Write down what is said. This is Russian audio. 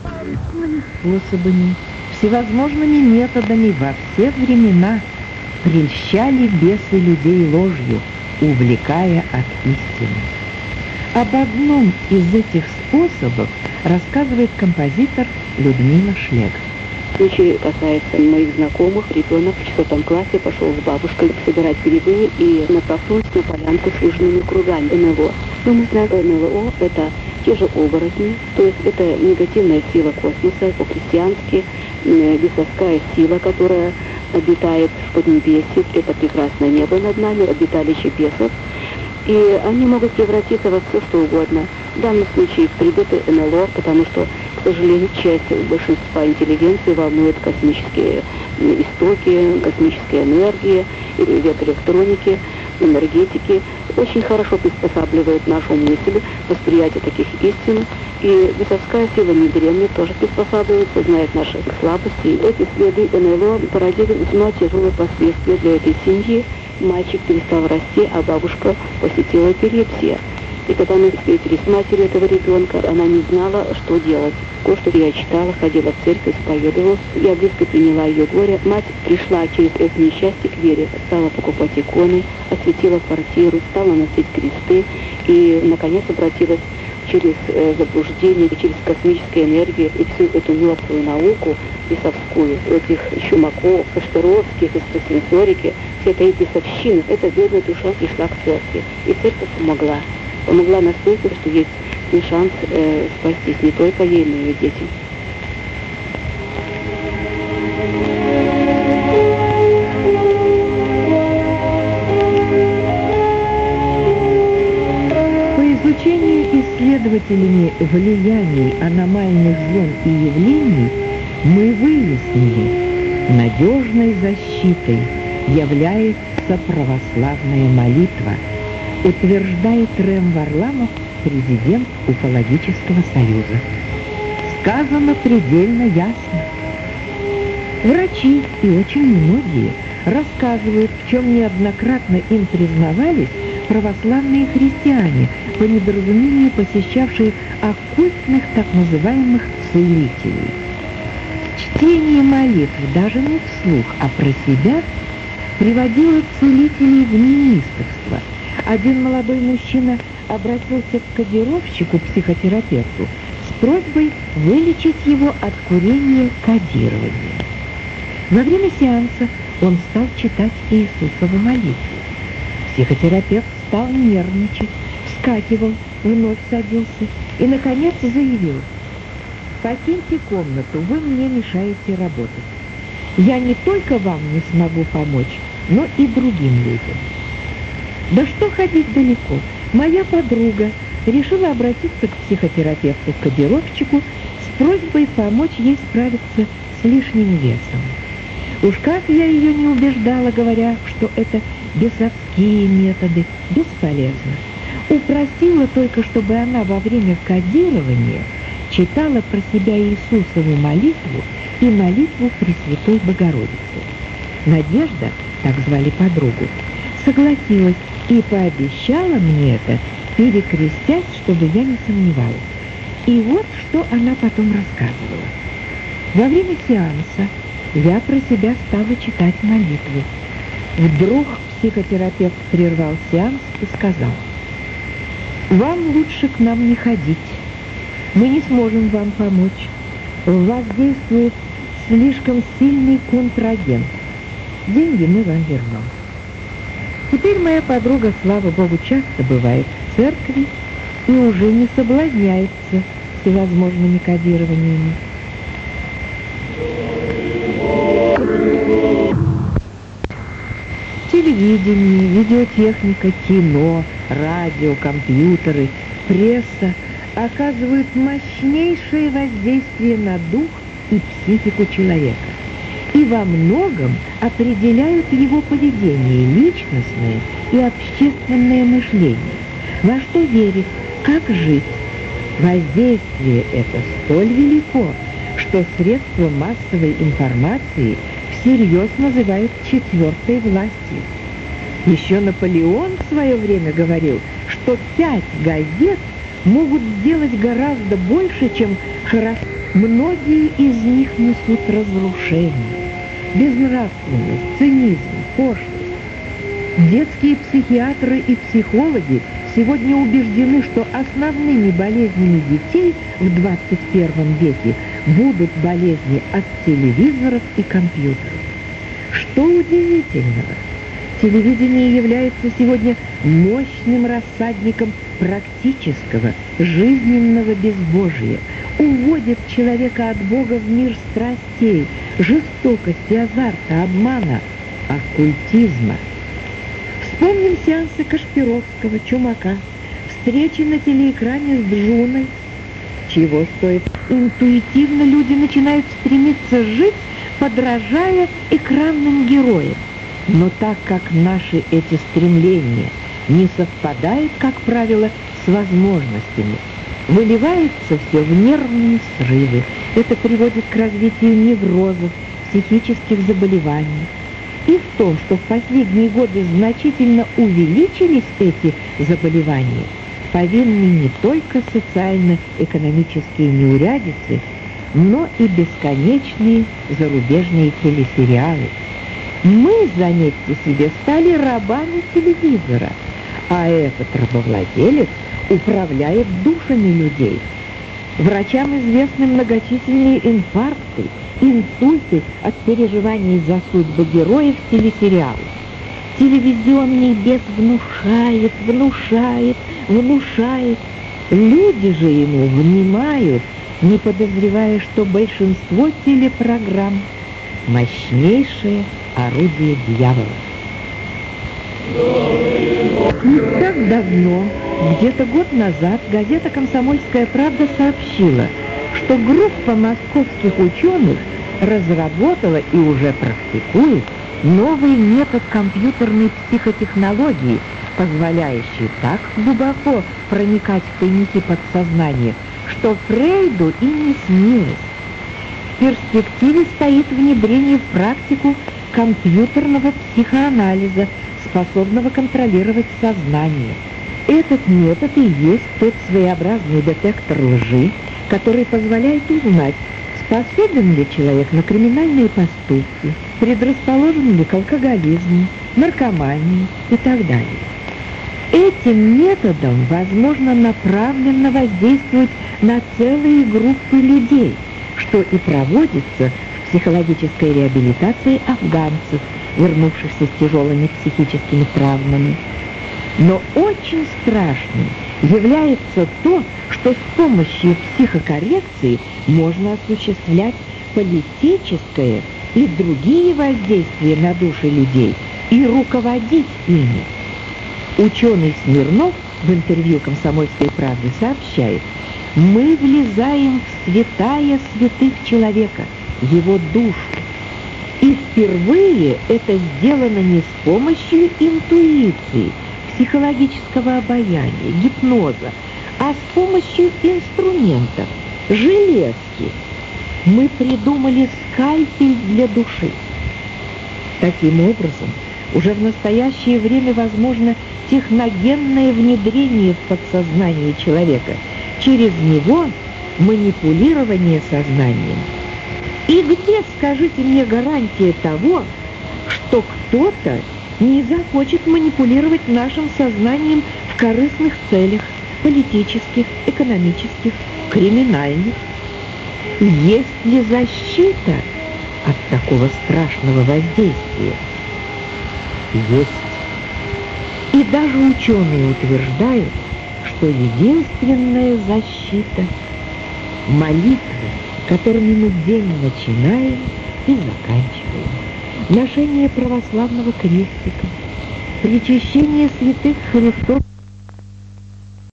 Способами, всевозможными методами во все времена прельщали бесы людей ложью, увлекая от истины. Об одном из этих способов рассказывает композитор Людмила Шлег. Случай касается моих знакомых. Ребенок в 4 классе пошел с бабушкой собирать грибы и натолкнулся на полянку с выжженными кругами НЛО. Но мы знаем, что НЛО — это те же оборотни, то есть это негативная сила космоса, по-христиански бесовская сила, которая обитает в Поднебесье, это прекрасное небо над нами, обиталище бесов. И они могут превратиться во все, что угодно. В данном случае прибыты НЛО, потому что, к сожалению, часть большинства интеллигенции волнует космические истоки, космические энергии, век электроники, энергетики. Очень хорошо приспосабливает нашу мысль, восприятие таких истин. И бесовская сила Мидремни тоже приспосабливается, знает наши слабости. Эти следы НЛО породили весьма тяжелые последствия для этой семьи. Мальчик перестал расти, а бабушка посетила эпилепсия. И когда мы встретились с матерью этого ребенка, она не знала, что делать. Кое-что я читала, ходила в церковь, исповедовалась. Я близко приняла ее горе. Мать пришла через это несчастье к вере, стала покупать иконы, осветила квартиру, стала носить кресты и, наконец, обратилась через заблуждение, через космическую энергию и всю эту мертвую науку бесовскую, этих Чумаков, Кашпировских, экстрасенсорики, вся эта бесовщина, эта бедная душа пришла к церкви. И церковь помогла. Помогла настолько, что есть шанс спастись не только ей, но и ее детям. Исследователями влияний аномальных зон и явлений мы выяснили, надежной защитой является православная молитва, утверждает Рэм Варламов, президент Уфологического союза. Сказано предельно ясно. Врачи и очень многие рассказывают, в чем неоднократно им признавались православные христиане, по недоразумению посещавшие оккультных так называемых целителей. Чтение молитв даже не вслух, а про себя приводило целителей в неистовство. Один молодой мужчина обратился к кодировщику-психотерапевту с просьбой вылечить его от курения кодирования. Во время сеанса он стал читать Иисусову молитву. Психотерапевт стал нервничать, вскакивал, вновь садился и, наконец, заявил: «Покиньте комнату, вы мне мешаете работать. Я не только вам не смогу помочь, но и другим людям». Да что ходить далеко. Моя подруга решила обратиться к психотерапевту-кодировщику с просьбой помочь ей справиться с лишним весом. Уж как я ее не убеждала, говоря, что это бесовские методы, бесполезно. Упросила только, чтобы она во время кодирования читала про себя Иисусову молитву и молитву Пресвятой Богородицы. Надежда, так звали подругу, согласилась и пообещала мне это, перекрестясь, чтобы я не сомневалась. И вот что она потом рассказывала. Во время сеанса я про себя стала читать молитву. Вдруг психотерапевт прервал сеанс и сказал: «Вам лучше к нам не ходить. Мы не сможем вам помочь. В вас действует слишком сильный контрагент. Деньги мы вам вернем». Теперь моя подруга, слава Богу, часто бывает в церкви и уже не соблазняется всевозможными кодированиями. Телевидение, видеотехника, кино, радио, компьютеры, пресса оказывают мощнейшее воздействие на дух и психику человека и во многом определяют его поведение, личностное и общественное мышление, во что верить, как жить. Воздействие это столь велико, что средства массовой информации всерьез называют четвертой властью. Еще Наполеон в свое время говорил, что 5 газет могут сделать гораздо больше, чем хороскоп Многие из них несут разрушение, безнравственность, цинизм, пошлость. Детские психиатры и психологи сегодня убеждены, что основными болезнями детей в 21 веке будут болезни от телевизоров и компьютеров. Что удивительного? Телевидение является сегодня мощным рассадником практического, жизненного безбожия, уводит человека от Бога в мир страстей, жестокости, азарта, обмана, оккультизма. Вспомним сеансы Кашпировского, Чумака, встречи на телеэкране с Джуной. Чего стоит? Интуитивно люди начинают стремиться жить, подражая экранным героям. Но так как наши эти стремления не совпадают, как правило, с возможностями, выливается все в нервные срывы. Это приводит к развитию неврозов, психических заболеваний. И в том, что в последние годы значительно увеличились эти заболевания, повинны не только социально-экономические неурядицы, но и бесконечные зарубежные телесериалы. Мы, заметьте себе, стали рабами телевизора, а этот рабовладелец управляет душами людей. Врачам известны многочисленные инфаркты, инсульты от переживаний за судьбы героев телесериалов. Телевизионный бес внушает. Люди же ему внимают, не подозревая, что большинство телепрограмм — мощнейшее орудие дьявола. Не так давно, где-то год назад, газета «Комсомольская правда» сообщила, что группа московских ученых разработала и уже практикует новый метод компьютерной психотехнологии, позволяющий так глубоко проникать в тайники подсознания, что Фрейду и не снилось. В перспективе стоит внедрение в практику компьютерного психоанализа, способного контролировать сознание. Этот метод и есть тот своеобразный детектор лжи, который позволяет узнать, способен ли человек на криминальные поступки, предрасположен ли к алкоголизму, наркомании и так далее. Этим методом возможно направленно воздействовать на целые группы людей, что и проводится в психологической реабилитации афганцев, вернувшихся с тяжелыми психическими травмами. Но очень страшным является то, что с помощью психокоррекции можно осуществлять политическое и другие воздействия на души людей и руководить ими. Ученый Смирнов в интервью «Комсомольской правде» сообщает: «Мы влезаем в святая святых человека, его душу. И впервые это сделано не с помощью интуиции, психологического обаяния, гипноза, а с помощью инструментов, железки. Мы придумали скальпель для души». Таким образом, уже в настоящее время возможно техногенное внедрение в подсознание человека, через него манипулирование сознанием. И где, скажите мне, гарантия того, что кто-то не захочет манипулировать нашим сознанием в корыстных целях, политических, экономических, криминальных? Есть ли защита от такого страшного воздействия? Есть. И даже ученые утверждают, что единственная защита — молитвы, которыми мы день начинаем и заканчиваем, ношение православного крестика, причащение святых Христов